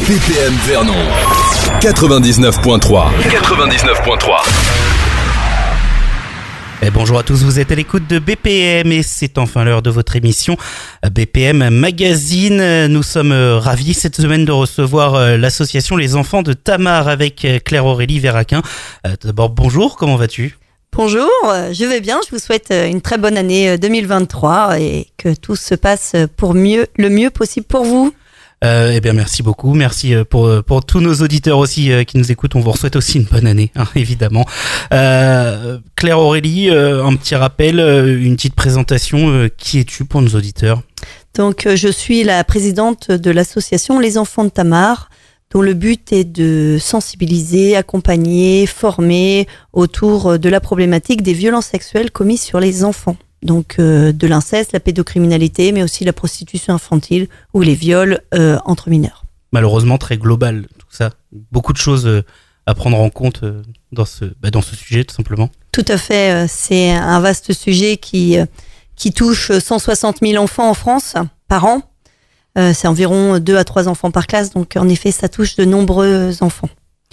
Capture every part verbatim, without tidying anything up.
B P M Vernon quatre-vingt-dix-neuf point trois. quatre-vingt-dix-neuf point trois. Et bonjour à tous, vous êtes à l'écoute de B P M et c'est enfin l'heure de votre émission B P M Magazine. Nous sommes ravis cette semaine de recevoir l'association Les Enfants de Tamar avec Claire-Aurélie Verraquin. D'abord, bonjour, comment vas-tu ? Bonjour, je vais bien, je vous souhaite une très bonne année deux mille vingt-trois et que tout se passe pour mieux, le mieux possible pour vous. Euh, eh bien, merci beaucoup. Merci pour pour tous nos auditeurs aussi euh, qui nous écoutent. On vous souhaite aussi une bonne année, hein, évidemment. Euh, Claire Aurélie, euh, un petit rappel, euh, une petite présentation. Euh, qui es-tu pour nos auditeurs ? Donc, euh, je suis la présidente de l'association Les Enfants de Tamar, dont le but est de sensibiliser, accompagner, former autour de la problématique des violences sexuelles commises sur les enfants. Donc euh, de l'inceste, la pédocriminalité, mais aussi la prostitution infantile ou les viols euh, entre mineurs. Malheureusement, très global tout ça. Beaucoup de choses euh, à prendre en compte euh, dans ce bah, dans ce sujet, tout simplement. Tout à fait. Euh, c'est un vaste sujet qui euh, qui touche cent soixante mille enfants en France par an. Euh, c'est environ deux à trois enfants par classe. Donc en effet, ça touche de nombreux enfants.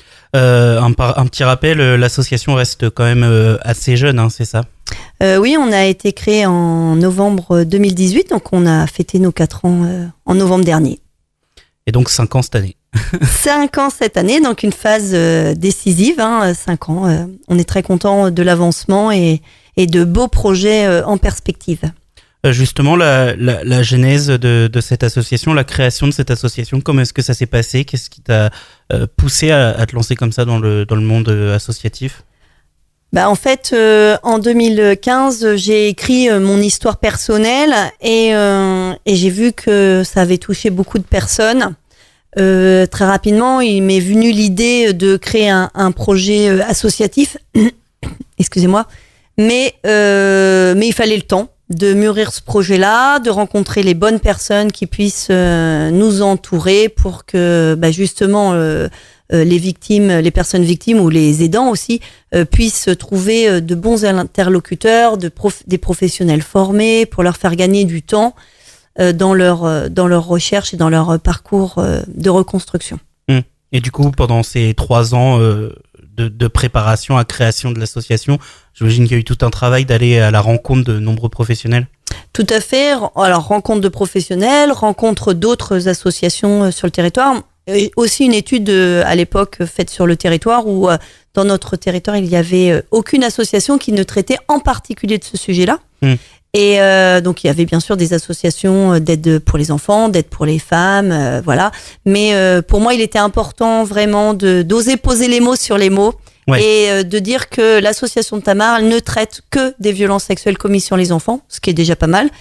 Euh, un, un petit rappel, l'association reste quand même euh, assez jeune, hein, c'est ça ? Euh, oui, on a été créé en novembre deux mille dix-huit, donc on a fêté nos quatre ans euh, en novembre dernier. Et donc cinq ans cette année. cinq ans cette année, donc une phase euh, décisive, hein, cinq ans. Euh, on est très content de l'avancement et, et de beaux projets euh, en perspective. Euh, justement, la, la, la genèse de, de cette association, la création de cette association, comment est-ce que ça s'est passé ? Qu'est-ce qui t'a euh, poussé à, à te lancer comme ça dans le, dans le monde euh, associatif ? Bah en fait, euh, en deux mille quinze, j'ai écrit euh, mon histoire personnelle et, euh, et j'ai vu que ça avait touché beaucoup de personnes. Euh, très rapidement, il m'est venu l'idée de créer un, un projet euh, associatif. Excusez-moi, mais euh, mais il fallait le temps de mûrir ce projet-là, de rencontrer les bonnes personnes qui puissent euh, nous entourer pour que bah, justement euh, Euh, les victimes, les personnes victimes ou les aidants aussi euh, puissent trouver euh, de bons interlocuteurs, de prof- des professionnels formés pour leur faire gagner du temps euh, dans leur euh, dans leur recherche et dans leur euh, parcours euh, de reconstruction. Mmh. Et du coup, pendant ces trois ans euh, de, de préparation à création de l'association, j'imagine qu'il y a eu tout un travail d'aller à la rencontre de nombreux professionnels. Tout à fait. Alors rencontre de professionnels, rencontre d'autres associations euh, sur le territoire. Et aussi une étude euh, à l'époque faite sur le territoire où euh, dans notre territoire il y avait euh, aucune association qui ne traitait en particulier de ce sujet-là. Mmh. Et euh, donc il y avait bien sûr des associations d'aide pour les enfants, d'aide pour les femmes, euh, voilà. Mais euh, pour moi il était important vraiment de d'oser poser les mots sur les mots. Ouais. Et euh, de dire que l'association de Tamar ne traite que des violences sexuelles commises sur les enfants, ce qui est déjà pas mal,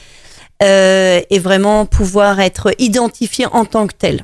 euh, et vraiment pouvoir être identifié en tant que tel.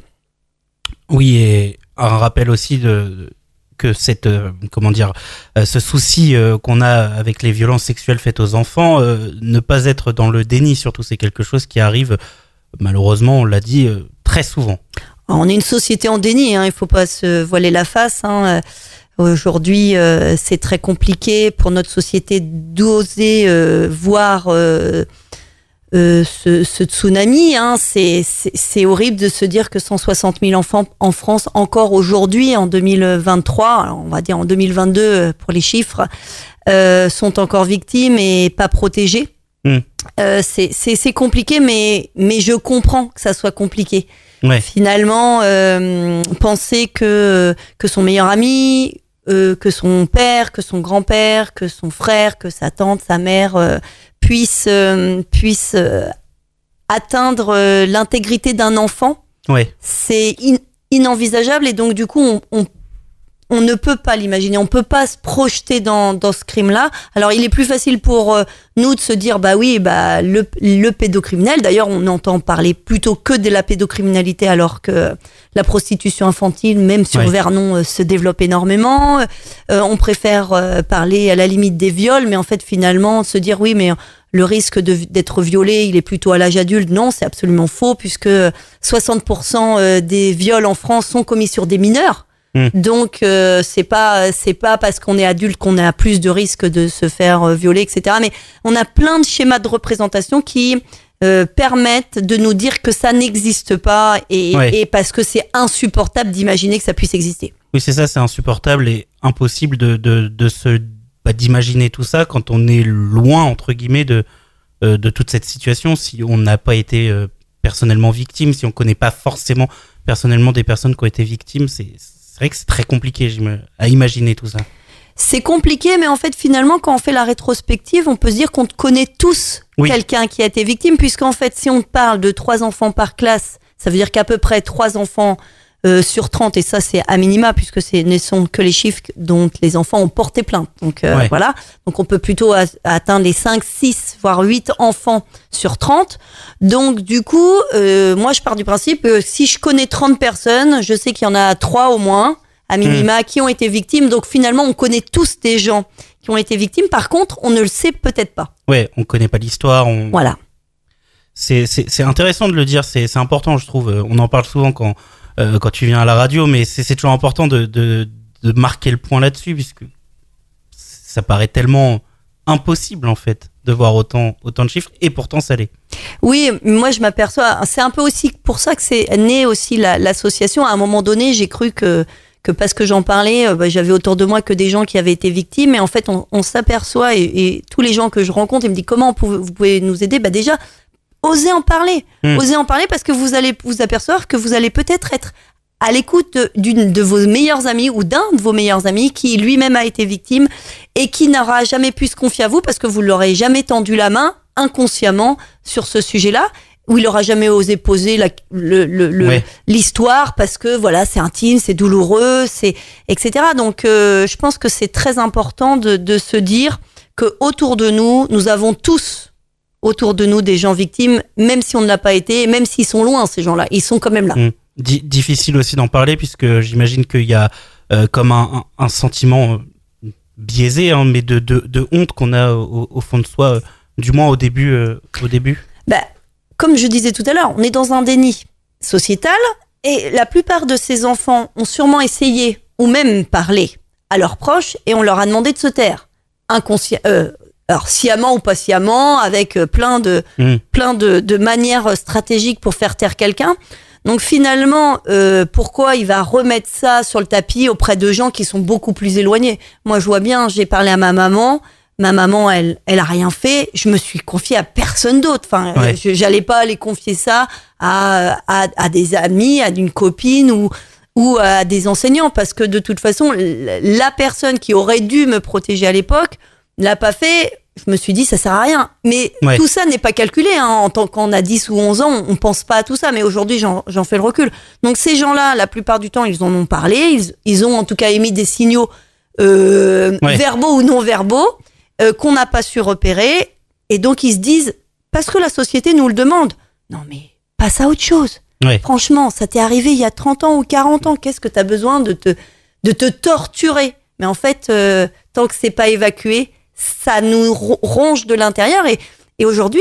Oui, et un rappel aussi de que cette euh, comment dire euh, ce souci euh, qu'on a avec les violences sexuelles faites aux enfants, euh, ne pas être dans le déni, surtout c'est quelque chose qui arrive malheureusement, on l'a dit, euh, très souvent. On est une société en déni, hein, il faut pas se voiler la face. Hein. Aujourd'hui, euh, c'est très compliqué pour notre société d'oser euh, voir. Euh, Euh, ce, ce tsunami, hein, c'est, c'est, c'est horrible de se dire que cent soixante mille enfants en France, encore aujourd'hui, en deux mille vingt-trois, alors on va dire en deux mille vingt-deux pour les chiffres, euh, sont encore victimes et pas protégés. Mmh. Euh, c'est, c'est, c'est compliqué, mais, mais je comprends que ça soit compliqué. Ouais. Finalement, euh, penser que, que son meilleur ami, euh, que son père, que son grand-père, que son frère, que sa tante, sa mère... Euh, puisse euh, puisse euh, atteindre euh, l'intégrité d'un enfant, ouais. C'est in- inenvisageable et donc du coup on, on on ne peut pas l'imaginer, on peut pas se projeter dans dans ce crime-là. Alors il est plus facile pour euh, nous de se dire bah oui bah le le pédocriminel. D'ailleurs on entend parler plutôt que de la pédocriminalité alors que la prostitution infantile, même sur ouais. Vernon, euh, se développe énormément. Euh, on préfère euh, parler à la limite des viols, mais en fait finalement se dire oui mais le risque de, d'être violé, il est plutôt à l'âge adulte. Non, c'est absolument faux puisque soixante pour cent des viols en France sont commis sur des mineurs. Mmh. Donc euh, c'est pas c'est pas parce qu'on est adulte qu'on a plus de risques de se faire euh, violer, et cetera. Mais on a plein de schémas de représentation qui euh, permettent de nous dire que ça n'existe pas et, Ouais. et parce que c'est insupportable d'imaginer que ça puisse exister. Oui, c'est ça, c'est insupportable et impossible de, de, de se, bah, d'imaginer tout ça quand on est loin, entre guillemets, de, euh, de toute cette situation, si on n'a pas été euh, personnellement victime, si on connaît pas forcément personnellement des personnes qui ont été victimes, c'est, c'est vrai que c'est très compliqué j'im- à imaginer tout ça. C'est compliqué, mais en fait, finalement, quand on fait la rétrospective, on peut se dire qu'on connaît tous Oui. quelqu'un qui a été victime, puisqu'en fait, si on parle de trois enfants par classe, ça veut dire qu'à peu près trois enfants euh, sur trente, et ça, c'est à minima, puisque ce ne sont que les chiffres dont les enfants ont porté plainte. Donc, euh, Ouais. voilà. Donc, on peut plutôt a- atteindre les cinq, six, voire huit enfants sur trente. Donc, du coup, euh, moi, je pars du principe que si je connais trente personnes, je sais qu'il y en a trois au moins, à minima, qui ont été victimes. Donc finalement, on connaît tous des gens qui ont été victimes. Par contre, on ne le sait peut-être pas. Ouais, on connaît pas l'histoire, on... Voilà. c'est, c'est, c'est intéressant de le dire, c'est, c'est important, je trouve. On en parle souvent quand, euh, quand tu viens à la radio, mais c'est, c'est toujours important de, de, de marquer le point là-dessus, puisque ça paraît tellement impossible, en fait, de voir autant, autant de chiffres, et pourtant ça l'est. Oui, moi je m'aperçois, c'est un peu aussi pour ça que c'est né aussi la, l'association. À un moment donné, j'ai cru que que parce que j'en parlais, euh, bah, j'avais autour de moi que des gens qui avaient été victimes. Et en fait, on, on s'aperçoit, et, et tous les gens que je rencontre, ils me disent comment on pouvez, vous pouvez nous aider. Bah déjà, osez en parler, Mmh. osez en parler parce que vous allez vous apercevoir que vous allez peut-être être à l'écoute de, d'une de vos meilleurs amis ou d'un de vos meilleurs amis qui lui-même a été victime et qui n'aura jamais pu se confier à vous parce que vous l'aurez jamais tendu la main inconsciemment sur ce sujet-là, où il aura jamais osé poser la, le, le, le Ouais. l'histoire parce que voilà, c'est intime, c'est douloureux, c'est et cetera. Donc euh, je pense que c'est très important de, de se dire que autour de nous, nous avons tous autour de nous des gens victimes, même si on ne l'a pas été, même s'ils sont loin, ces gens-là, ils sont quand même là. Mmh. Di- difficile aussi d'en parler, puisque j'imagine qu'il y a euh, comme un, un, un sentiment euh, biaisé, hein, mais de, de, de honte qu'on a au, au fond de soi, euh, du moins au début. Euh, au début. Bah, comme je disais tout à l'heure, on est dans un déni sociétal et la plupart de ces enfants ont sûrement essayé ou même parlé à leurs proches et on leur a demandé de se taire. Inconscient, euh, alors sciemment ou pas sciemment, avec euh, plein de, Mmh. plein de, de manières stratégiques pour faire taire quelqu'un. Donc finalement, euh, pourquoi il va remettre ça sur le tapis auprès de gens qui sont beaucoup plus éloignés? Moi, je vois bien, j'ai parlé à ma maman. Ma maman, elle, elle a rien fait. Je me suis confiée à personne d'autre. Enfin, Ouais. je, j'allais pas aller confier ça à, à, à des amis, à une copine ou, ou à des enseignants, parce que de toute façon, l- la personne qui aurait dû me protéger à l'époque l'a pas fait. Je me suis dit, ça sert à rien. Mais Ouais. tout ça n'est pas calculé. Hein. En tant qu'on a dix ou onze ans, on pense pas à tout ça. Mais aujourd'hui, j'en, j'en fais le recul. Donc ces gens-là, la plupart du temps, ils en ont parlé. Ils, ils ont en tout cas émis des signaux euh, Ouais. verbaux ou non verbaux. Euh, qu'on n'a pas su repérer, et donc ils se disent, parce que la société nous le demande, non mais passe à autre chose. Ouais. Franchement, ça t'est arrivé il y a trente ans ou quarante ans, qu'est-ce que t'as besoin de te, de te torturer? Mais en fait, euh, tant que c'est pas évacué, ça nous ro- ronge de l'intérieur, et, et aujourd'hui,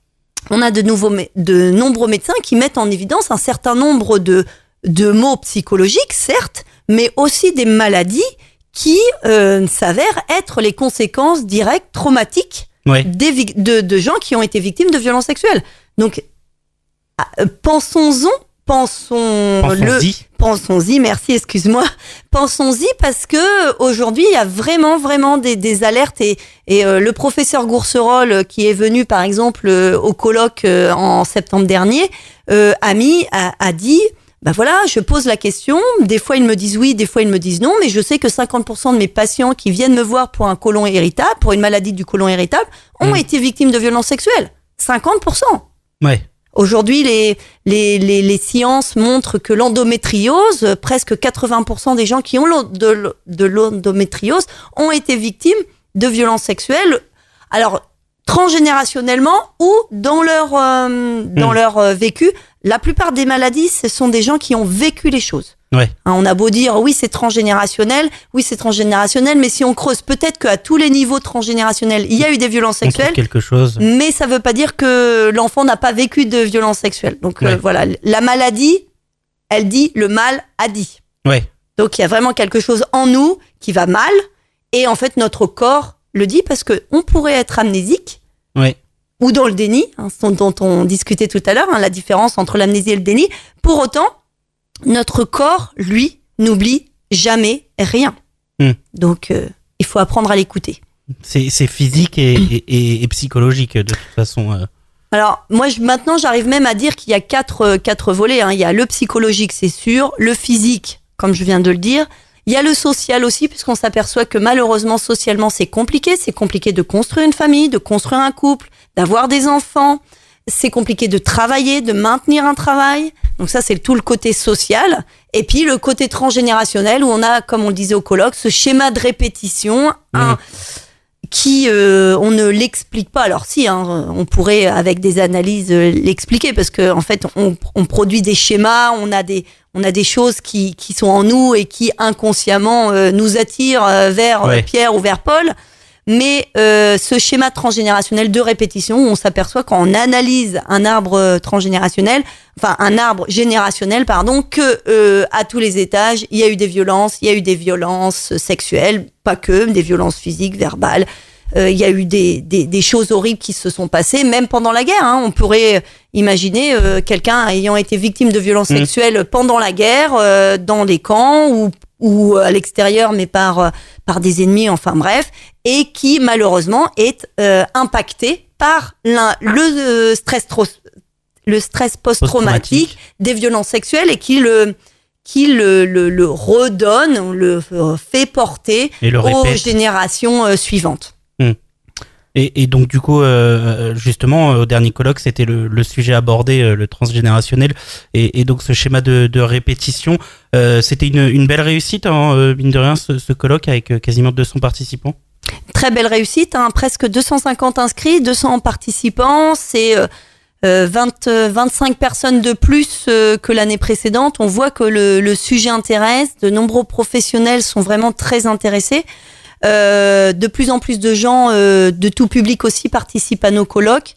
on a de, nouveaux, mé- de nombreux médecins qui mettent en évidence un certain nombre de, de maux psychologiques, certes, mais aussi des maladies qui euh, s'avèrent être les conséquences directes, traumatiques Ouais. des vic- de, de gens qui ont été victimes de violences sexuelles. Donc, ah, euh, pensons-en, pensons le, Pensons-y. pensons-y, merci, excuse-moi, pensons-y parce que aujourd'hui il y a vraiment, vraiment des, des alertes et, et euh, le professeur Gourcerol euh, qui est venu par exemple euh, au colloque euh, en septembre dernier euh, a mis, a, a dit. Ben voilà, je pose la question, des fois ils me disent oui, des fois ils me disent non, mais je sais que cinquante pour cent de mes patients qui viennent me voir pour un côlon irritable, pour une maladie du côlon irritable, ont Mmh. été victimes de violences sexuelles. cinquante pour cent. Ouais. Aujourd'hui, les, les, les, les sciences montrent que l'endométriose, presque quatre-vingts pour cent des gens qui ont l'en- de, de l'endométriose ont été victimes de violences sexuelles. Alors, transgénérationnellement ou dans leur, euh, dans Mmh. leur euh, vécu. La plupart des maladies, ce sont des gens qui ont vécu les choses. Ouais. Hein, on a beau dire oui c'est transgénérationnel, oui c'est transgénérationnel, mais si on creuse, peut-être qu'à tous les niveaux transgénérationnels, il y a eu des violences On trouve sexuelles, quelque chose. mais ça veut pas dire que l'enfant n'a pas vécu de violences sexuelles. Donc euh, Ouais. voilà, la maladie, elle dit le mal a dit. Ouais. Donc il y a vraiment quelque chose en nous qui va mal, et en fait notre corps le dit parce que on pourrait être amnésique, Ouais. ou dans le déni, hein, dont on discutait tout à l'heure, hein, la différence entre l'amnésie et le déni. Pour autant, notre corps, lui, n'oublie jamais rien. Mmh. Donc, euh, il faut apprendre à l'écouter. C'est, c'est physique et, et, et psychologique, de toute façon. Euh. Alors, moi, je, maintenant, j'arrive même à dire qu'il y a quatre, euh, quatre volets. Hein. Il y a le psychologique, c'est sûr, le physique, comme je viens de le dire. Il y a le social aussi, puisqu'on s'aperçoit que malheureusement, socialement, c'est compliqué. C'est compliqué de construire une famille, de construire un couple, d'avoir des enfants. C'est compliqué de travailler, de maintenir un travail. Donc ça, c'est tout le côté social. Et puis, le côté transgénérationnel, où on a, comme on le disait au colloque, ce schéma de répétition, mmh. un, qui, euh, on ne l'explique pas. Alors si, hein, on pourrait, avec des analyses, euh, l'expliquer, parce que en fait, on, on produit des schémas, on a des, on a des choses qui, qui sont en nous et qui, inconsciemment, euh, nous attirent euh, vers ouais. Pierre ou vers Paul. Mais euh, ce schéma transgénérationnel de répétition, on s'aperçoit quand on analyse un arbre transgénérationnel, enfin un arbre générationnel, pardon, que euh, à tous les étages, il y a eu des violences, il y a eu des violences sexuelles, pas que, des violences physiques, verbales. Euh, il y a eu des, des, des choses horribles qui se sont passées, même pendant la guerre. Hein. On pourrait imaginer euh, quelqu'un ayant été victime de violences mmh. sexuelles pendant la guerre, euh, dans des camps ou ou à l'extérieur, mais par par des ennemis, enfin bref, et qui malheureusement est euh, impacté par le euh, stress trop, le stress post-traumatique des violences sexuelles et qui le qui le le, le redonne, le fait porter aux générations euh, suivantes. Mmh. Et, et donc du coup, euh, justement, au dernier colloque, c'était le, le sujet abordé, euh, le transgénérationnel, et, et donc ce schéma de, de répétition. Euh, c'était une, une belle réussite, hein, euh, mine de rien, ce, ce colloque avec euh, quasiment deux cents participants. Très belle réussite, hein, presque deux cent cinquante inscrits, deux cents participants, c'est euh, vingt, vingt-cinq personnes de plus euh, que l'année précédente. On voit que le, le sujet intéresse, de nombreux professionnels sont vraiment très intéressés. Euh, de plus en plus de gens euh, de tout public aussi participent à nos colloques.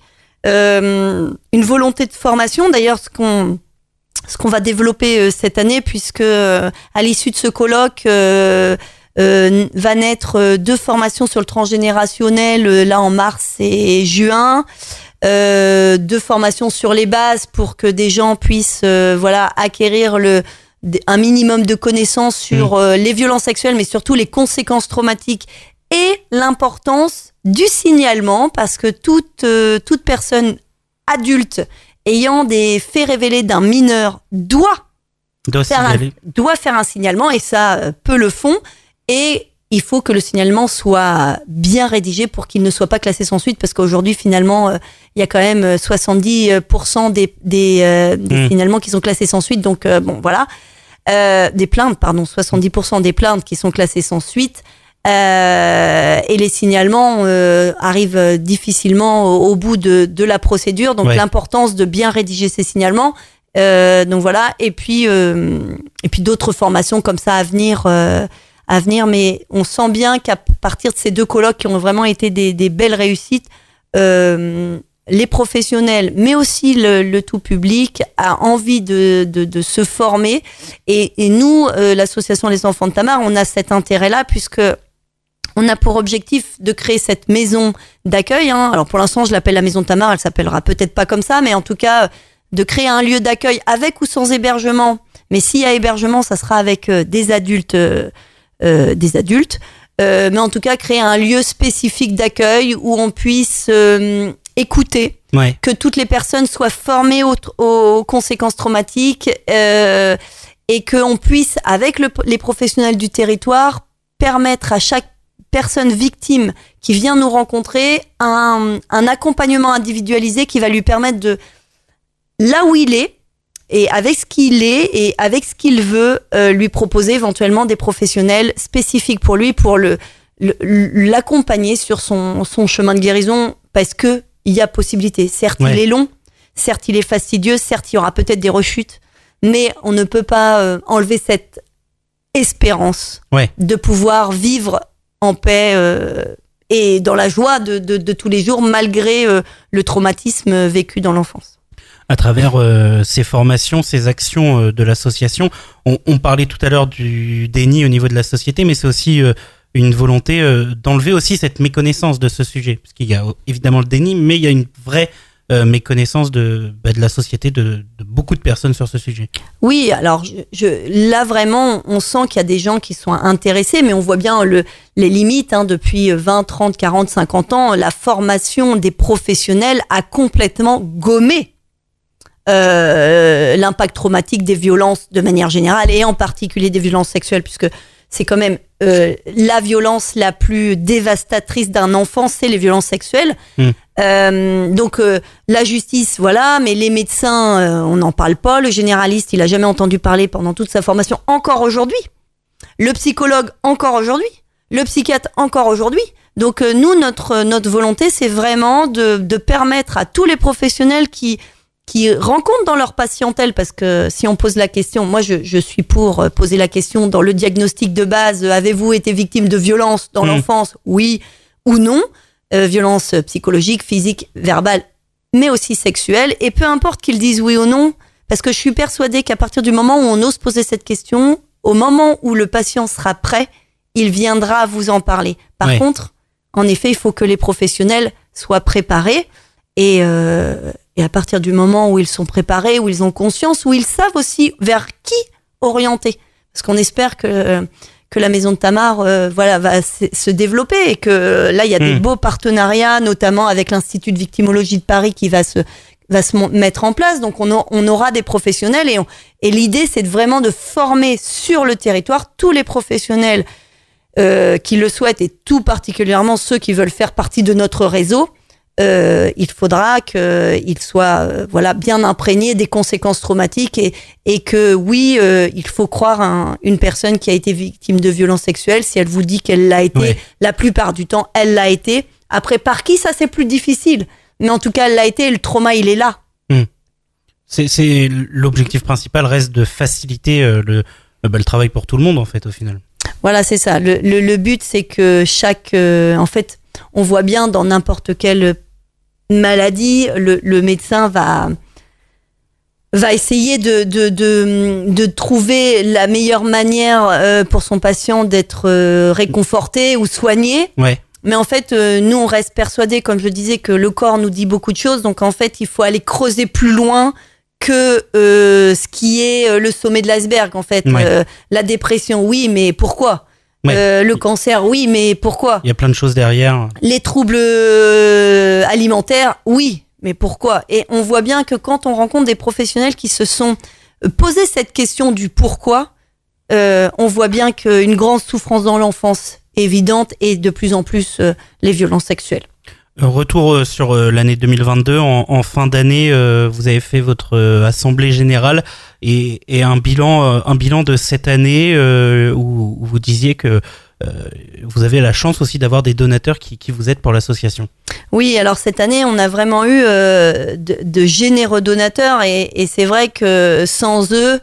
Euh, une volonté de formation, d'ailleurs, ce qu'on ce qu'on va développer euh, cette année, puisque euh, à l'issue de ce colloque euh, euh, va naître euh, deux formations sur le transgénérationnel euh, là en mars et juin. Euh, deux formations sur les bases pour que des gens puissent euh, voilà acquérir le un minimum de connaissances sur euh, les violences sexuelles, mais surtout les conséquences traumatiques et l'importance du signalement, parce que toute, euh, toute personne adulte ayant des faits révélés d'un mineur doit, doit, faire un, doit faire un signalement, et ça, euh, peu le font, et il faut que le signalement soit bien rédigé pour qu'il ne soit pas classé sans suite, parce qu'aujourd'hui, finalement, euh, il y a quand même soixante-dix pour cent des, des, euh, des mmh. signalements qui sont classés sans suite, donc euh, bon, voilà. Euh, des plaintes, pardon, soixante-dix pour cent des plaintes qui sont classées sans suite, euh, et les signalements euh, arrivent difficilement au, au bout de, de la procédure, donc ouais. l'importance de bien rédiger ces signalements, euh, donc voilà, et puis, euh, et puis d'autres formations comme ça à venir, euh, à venir, mais on sent bien qu'à partir de ces deux colloques qui ont vraiment été des, des belles réussites, euh, les professionnels, mais aussi le, le tout public a envie de, de, de se former. Et, et nous, euh, l'association Les Enfants de Tamar, on a cet intérêt-là, puisque on a pour objectif de créer cette maison d'accueil. Hein. Alors pour l'instant, je l'appelle la maison de Tamar, elle s'appellera peut-être pas comme ça, mais en tout cas, de créer un lieu d'accueil avec ou sans hébergement. Mais s'il y a hébergement, ça sera avec euh, des adultes, euh, euh, des adultes. Euh, mais en tout cas, créer un lieu spécifique d'accueil où on puisse euh, écouter, ouais. que toutes les personnes soient formées aux, aux conséquences traumatiques euh, et qu'on puisse, avec le, les professionnels du territoire, permettre à chaque personne victime qui vient nous rencontrer un, un accompagnement individualisé qui va lui permettre de, là où il est, et avec ce qu'il est et avec ce qu'il veut, euh, lui proposer éventuellement des professionnels spécifiques pour lui, pour le, le l'accompagner sur son, son chemin de guérison, parce que il y a possibilité. Certes, ouais. il est long, certes, il est fastidieux, certes, il y aura peut-être des rechutes, mais on ne peut pas euh, enlever cette espérance ouais. de pouvoir vivre en paix euh, et dans la joie de, de, de tous les jours, malgré euh, le traumatisme vécu dans l'enfance. À travers euh, ces formations, ces actions euh, de l'association, on, on parlait tout à l'heure du déni au niveau de la société, mais c'est aussi euh, une volonté euh, d'enlever aussi cette méconnaissance de ce sujet, parce qu'il y a évidemment le déni, mais il y a une vraie euh, méconnaissance de, bah, de la société, de, de beaucoup de personnes sur ce sujet. Oui, alors je, je, là vraiment, on sent qu'il y a des gens qui sont intéressés, mais on voit bien le, les limites hein, depuis vingt, trente, quarante, cinquante ans. La formation des professionnels a complètement gommé euh, l'impact traumatique des violences de manière générale, et en particulier des violences sexuelles, puisque c'est quand même euh, la violence la plus dévastatrice d'un enfant, c'est les violences sexuelles. Mmh. Euh, donc euh, la justice, voilà, mais les médecins, euh, on n'en parle pas. Le généraliste, il a jamais entendu parler pendant toute sa formation, encore aujourd'hui. Le psychologue, encore aujourd'hui. Le psychiatre, encore aujourd'hui. Donc euh, nous, notre notre volonté, c'est vraiment de de permettre à tous les professionnels qui qui rencontrent dans leur patientèle, parce que si on pose la question, moi je, je suis pour poser la question dans le diagnostic de base, avez-vous été victime de violence dans mmh. l'enfance, oui ou non, euh, violence psychologique, physique, verbale, mais aussi sexuelle, et peu importe qu'ils disent oui ou non, parce que je suis persuadée qu'à partir du moment où on ose poser cette question, au moment où le patient sera prêt, il viendra vous en parler. Par oui. contre, en effet, il faut que les professionnels soient préparés, et euh, Et à partir du moment où ils sont préparés, où ils ont conscience, où ils savent aussi vers qui orienter. Parce qu'on espère que, que la Maison de Tamar euh, voilà, va se développer, et que là, il y a mmh. des beaux partenariats, notamment avec l'Institut de victimologie de Paris qui va se, va se mettre en place. Donc, on, a, on aura des professionnels, et, on, et l'idée, c'est de vraiment de former sur le territoire tous les professionnels euh, qui le souhaitent, et tout particulièrement ceux qui veulent faire partie de notre réseau. Euh, il faudra qu'il soit euh, voilà, bien imprégné des conséquences traumatiques, et, et que oui, euh, il faut croire un, une personne qui a été victime de violences sexuelles. Si elle vous dit qu'elle l'a été, oui. la plupart du temps, elle l'a été. Après, par qui, ça c'est plus difficile. Mais en tout cas, elle l'a été, et le trauma, il est là. Mmh. C'est, c'est, l'objectif principal reste de faciliter euh, le, bah, le travail pour tout le monde, en fait, au final. Voilà, c'est ça. Le, le, le but, c'est que chaque... Euh, en fait, on voit bien dans n'importe quelle maladie, le, le médecin va va essayer de de de de trouver la meilleure manière euh, pour son patient d'être euh, réconforté ou soigné. Ouais. Mais en fait, euh, nous on reste persuadés, comme je disais, que le corps nous dit beaucoup de choses. Donc en fait, il faut aller creuser plus loin que euh, ce qui est le sommet de l'iceberg. En fait, ouais. euh, la dépression, oui, mais pourquoi? Ouais. Euh, le cancer, oui, mais pourquoi? Il y a plein de choses derrière. Les troubles euh, alimentaires, oui, mais pourquoi? Et on voit bien que quand on rencontre des professionnels qui se sont posé cette question du pourquoi, euh, on voit bien qu'une grande souffrance dans l'enfance est évidente, et de plus en plus euh, les violences sexuelles. Retour sur l'année deux mille vingt-deux, en, en fin d'année, euh, vous avez fait votre euh, assemblée générale, et, et un bilan, euh, un bilan de cette année euh, où, où vous disiez que euh, vous avez la chance aussi d'avoir des donateurs qui, qui vous aident pour l'association. Oui, alors cette année, on a vraiment eu euh, de, de généreux donateurs, et, et c'est vrai que sans eux,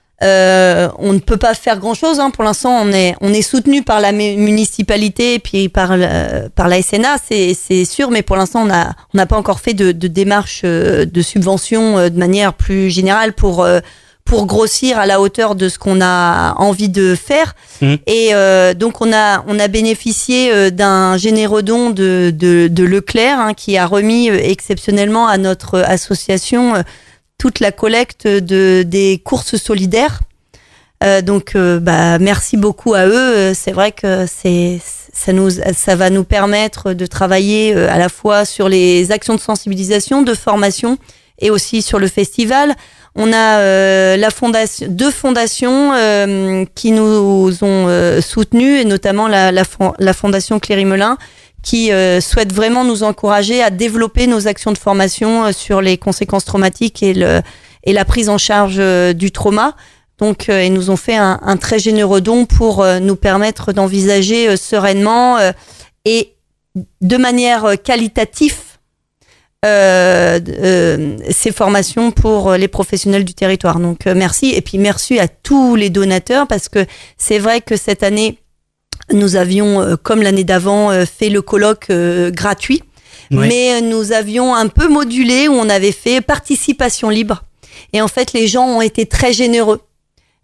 Euh, on ne peut pas faire grand chose, hein. Pour l'instant, on est, on est soutenu par la municipalité et puis par, le, par la S N A, c'est, c'est sûr, mais pour l'instant, on a, on n'a pas encore fait de, de démarche de subvention de manière plus générale pour, pour grossir à la hauteur de ce qu'on a envie de faire. Mmh. Et euh, donc, on a, on a bénéficié d'un généreux don de, de, de Leclerc, hein, qui a remis exceptionnellement à notre association toute la collecte de, des courses solidaires. Euh, donc, euh, bah, merci beaucoup à eux. C'est vrai que c'est, ça nous, ça va nous permettre de travailler à la fois sur les actions de sensibilisation, de formation, et aussi sur le festival. On a euh, la fondation, deux fondations euh, qui nous ont euh, soutenus, et notamment la, la, la fondation Cléry-Melin, qui euh, souhaite vraiment nous encourager à développer nos actions de formation euh, sur les conséquences traumatiques et, le, et la prise en charge euh, du trauma. Donc, euh, ils nous ont fait un, un très généreux don pour euh, nous permettre d'envisager euh, sereinement euh, et de manière qualitative euh, euh, ces formations pour les professionnels du territoire. Donc, euh, merci. Et puis, merci à tous les donateurs, parce que c'est vrai que cette année, nous avions, euh, comme l'année d'avant, euh, fait le colloque euh, gratuit, oui. mais euh, nous avions un peu modulé, où on avait fait participation libre. Et en fait, les gens ont été très généreux.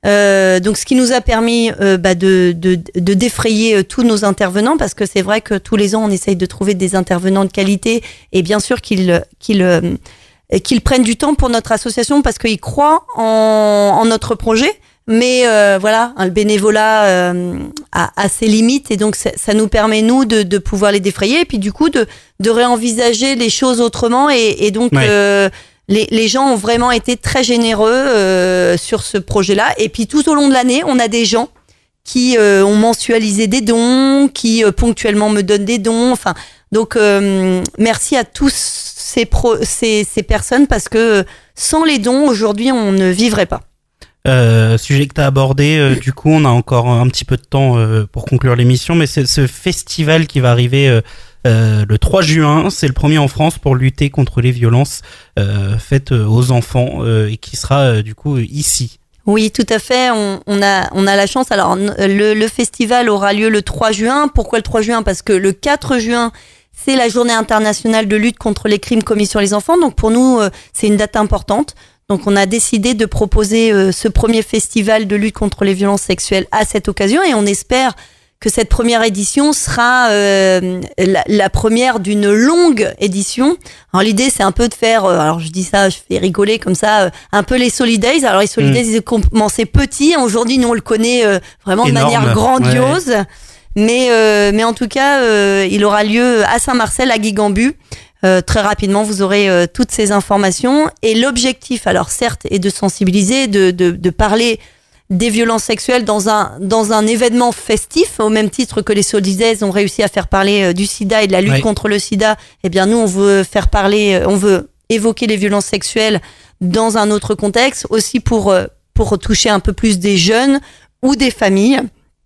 Euh, donc, ce qui nous a permis euh, bah, de, de, de défrayer euh, tous nos intervenants, parce que c'est vrai que tous les ans, on essaye de trouver des intervenants de qualité, et bien sûr qu'ils qu'ils euh, qu'ils prennent du temps pour notre association, parce qu'ils croient en, en notre projet. Mais euh, voilà, hein, le bénévolat euh, a, a ses limites, et donc ça, ça nous permet nous de, de pouvoir les défrayer, et puis du coup de, de réenvisager les choses autrement, et, et donc ouais. euh, les, les gens ont vraiment été très généreux euh, sur ce projet-là. Et puis tout au long de l'année, on a des gens qui euh, ont mensualisé des dons, qui euh, ponctuellement me donnent des dons. Enfin, donc euh, merci à tous ces, pro, ces, ces personnes, parce que sans les dons, aujourd'hui, on ne vivrait pas. Euh, sujet que tu as abordé, euh, du coup on a encore un petit peu de temps euh, pour conclure l'émission, mais c'est ce festival qui va arriver euh, euh, le trois juin, c'est le premier en France pour lutter contre les violences euh, faites aux enfants euh, et qui sera euh, du coup ici. Oui, tout à fait, on, on, a, on a la chance. Alors le, le festival aura lieu le trois juin. Pourquoi le trois juin ? Parce que le quatre juin, c'est la journée internationale de lutte contre les crimes commis sur les enfants, donc pour nous euh, c'est une date importante. Donc on a décidé de proposer euh, ce premier festival de lutte contre les violences sexuelles à cette occasion, et on espère que cette première édition sera euh, la, la première d'une longue édition. Alors l'idée c'est un peu de faire, euh, alors je dis ça, je fais rigoler comme ça, euh, un peu les Solidays. Alors les Solidays, mmh. ils ont commencé petits, aujourd'hui nous on le connaît euh, vraiment Énorme. de manière grandiose. Ouais. Mais, euh, mais en tout cas, euh, il aura lieu à Saint-Marcel, à Guigambu. Euh, très rapidement, vous aurez euh, toutes ces informations. Et l'objectif, alors certes, est de sensibiliser, de, de, de parler des violences sexuelles dans un, dans un événement festif, au même titre que les Solidays ont réussi à faire parler euh, du sida et de la lutte oui. contre le sida. Eh bien, nous, on veut faire parler, euh, on veut évoquer les violences sexuelles dans un autre contexte, aussi pour, euh, pour toucher un peu plus des jeunes ou des familles.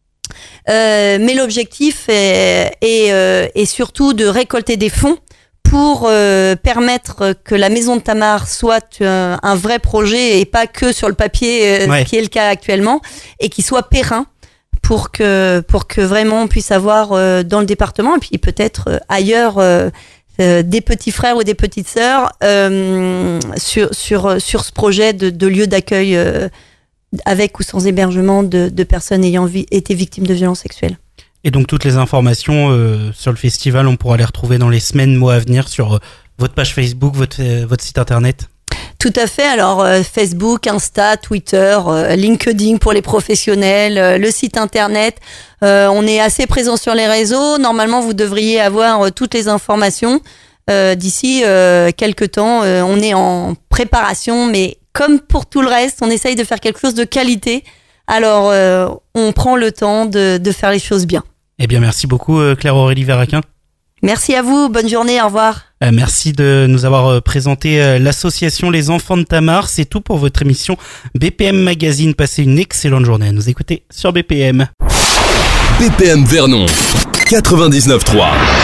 Euh, mais l'objectif est, est, euh, est surtout de récolter des fonds pour euh, permettre que la Maison de Tamar soit euh, un vrai projet et pas que sur le papier, euh, ouais. ce qui est le cas actuellement, et qui soit périn pour que, pour que vraiment on puisse avoir euh, dans le département, et puis peut-être euh, ailleurs, euh, euh, des petits frères ou des petites sœurs euh, sur, sur, sur ce projet de, de lieu d'accueil euh, avec ou sans hébergement de, de personnes ayant vi- été victimes de violences sexuelles. Et donc toutes les informations euh, sur le festival, on pourra les retrouver dans les semaines, mois à venir sur euh, votre page Facebook, votre, euh, votre site internet. Tout à fait. Alors euh, Facebook, Insta, Twitter, euh, LinkedIn pour les professionnels, euh, le site internet. Euh, on est assez présent sur les réseaux. Normalement, vous devriez avoir euh, toutes les informations euh, d'ici euh, quelques temps. Euh, on est en préparation, mais comme pour tout le reste, on essaye de faire quelque chose de qualité. Alors, euh, on prend le temps de, de faire les choses bien. Eh bien, merci beaucoup Claire-Aurélie Verraquin. Merci à vous, bonne journée, au revoir. Euh, merci de nous avoir présenté euh, l'association Les Enfants de Tamar. C'est tout pour votre émission B P M Magazine. Passez une excellente journée à nous écouter sur B P M. B P M Vernon, quatre-vingt-dix-neuf trois.